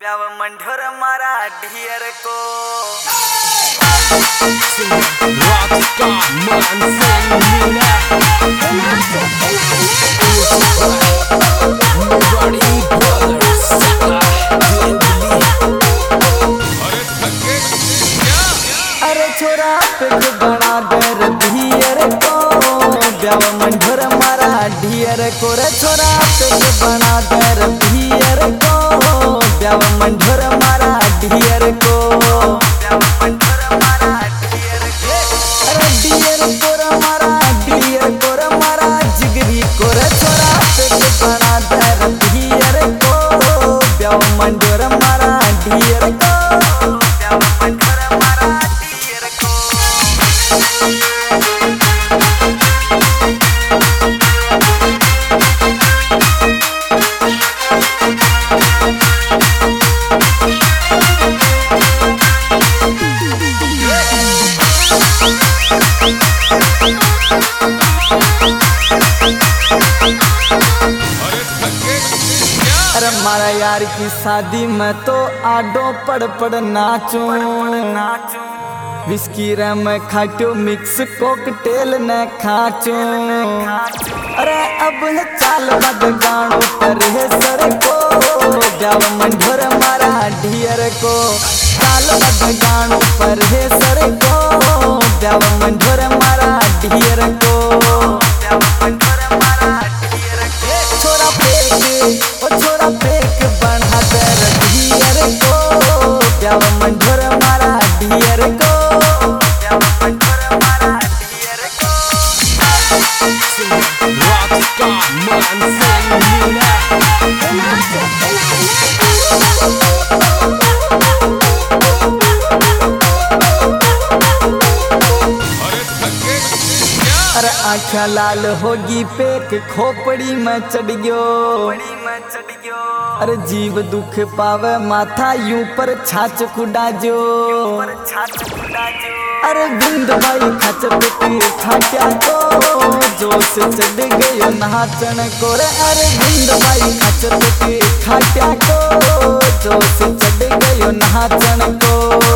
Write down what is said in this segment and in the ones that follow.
प्याव मंढोर मारा ढियर को अरे छोरा पिक बना दर ढियर को प्याव मंढोर मारा ढियर को रे छोरा पिक बना दर ढियर को प्याव मंढोर मारा ढियर को अरे ढियर को रे मारा ढियर को रे मारा जिगरी को रे छोरा पिक बना दर ढियर को प्याव मंढोर मारा ढियर को प्याव मंढोर मारा ढियर को अरे मारा यार की शादी में तो आडो पड़ पड़ नाचूं विस्की रे मैं खाटो मिक्स कोकटेल न खाचूं अरे अब है चाल बद गानो पर है सर को जाव मंढोर मारा ढियर को चाल बद गानो पर है सर को जाव मंढोर मारा ढियर को छोरा फेंक ओ छोरा फेंक बना दर ढियर को जाव मंढोर मारा ढियर को अरे आँखा लाल होगी पेक खोपड़ी में चढ़ गयो अरे जीव दुख पावे माथा यूं पर छाछ खुडा जो अरे बिंद भाई खच पे खाट्या को जोश चढ़ गयो नाचन को रे अरे बिंद भाई खच पे खाट्या को जोश चढ़ गयो नाचन को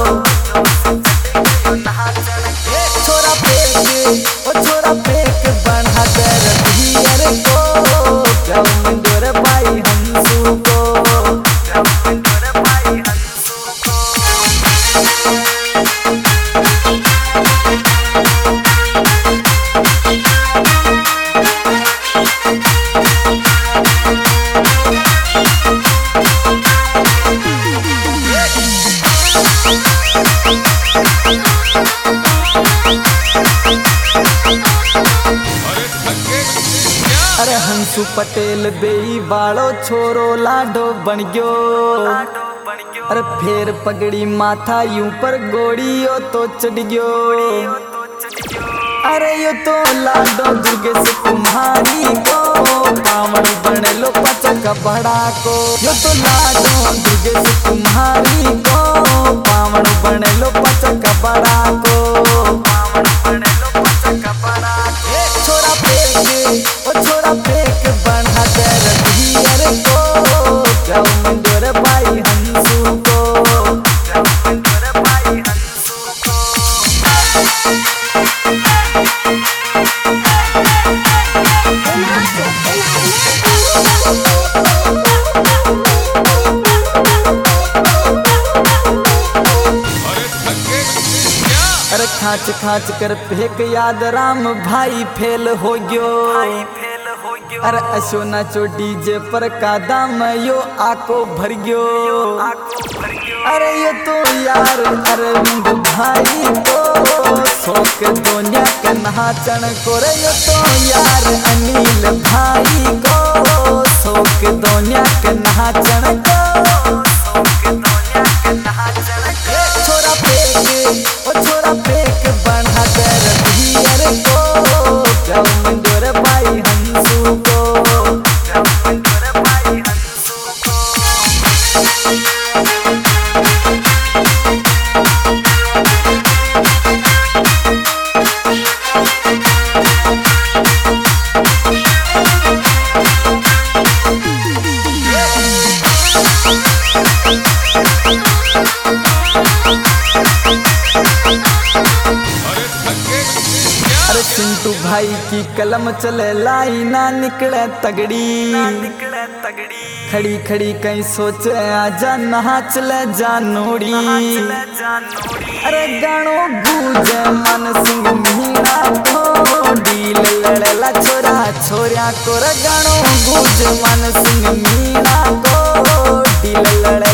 छोरा फेंक ओ छोरा फेंक बना दर ढियर को प्याव मंढोर भाई हंसू को प्याव मंढोर भाई हंसू को अरे हंसू पटेल बेई बालो छोरो लाडो बन गयो अरे फेर पगड़ी माथा यूं पर गोड़ियो तो चढ़ गयो अरे यो तो लाडो दुर्गेश कुम्हारी को पावन बन लो पचक बड़ा को यो तो लाडो दुर्गेश कुम्हारी को पावन बन लो पचक बड़ा को पावन बन लो पचक बड़ा छोरा फेंक ओ छोरा फेंक बना दर ढियर को प्याव मंढोर भाई हंसू को प्याव मंढोर भाई हंसू को अरे खाच खाच कर फेंक याद राम भाई फेल हो गयो अरे अशो नाचो डीजे पर कादम यो आको भर गयो अरे यो तो यार अरविंद भाई को शौक दुनिया के नाचन को रे यो तो यार अनिल भाई को शौक दुनिया के नाचन को छोरा फेंक ओ छोरा फेंक बना दर ढियर को प्याव मंढोर भाई हंसू को प्याव मंढोर भाई हंसू को कलम चले लाई ना निकले तगड़ी खड़ी खड़ी कहीं सोचे आजा नाच ले जानोड़ी। अरे गानो गूंजे मन सिंह मीणा को डील लड़ेला छोरा छोरिया को। रे गानो गूंजे मन सिंह मीणा को डील लड़े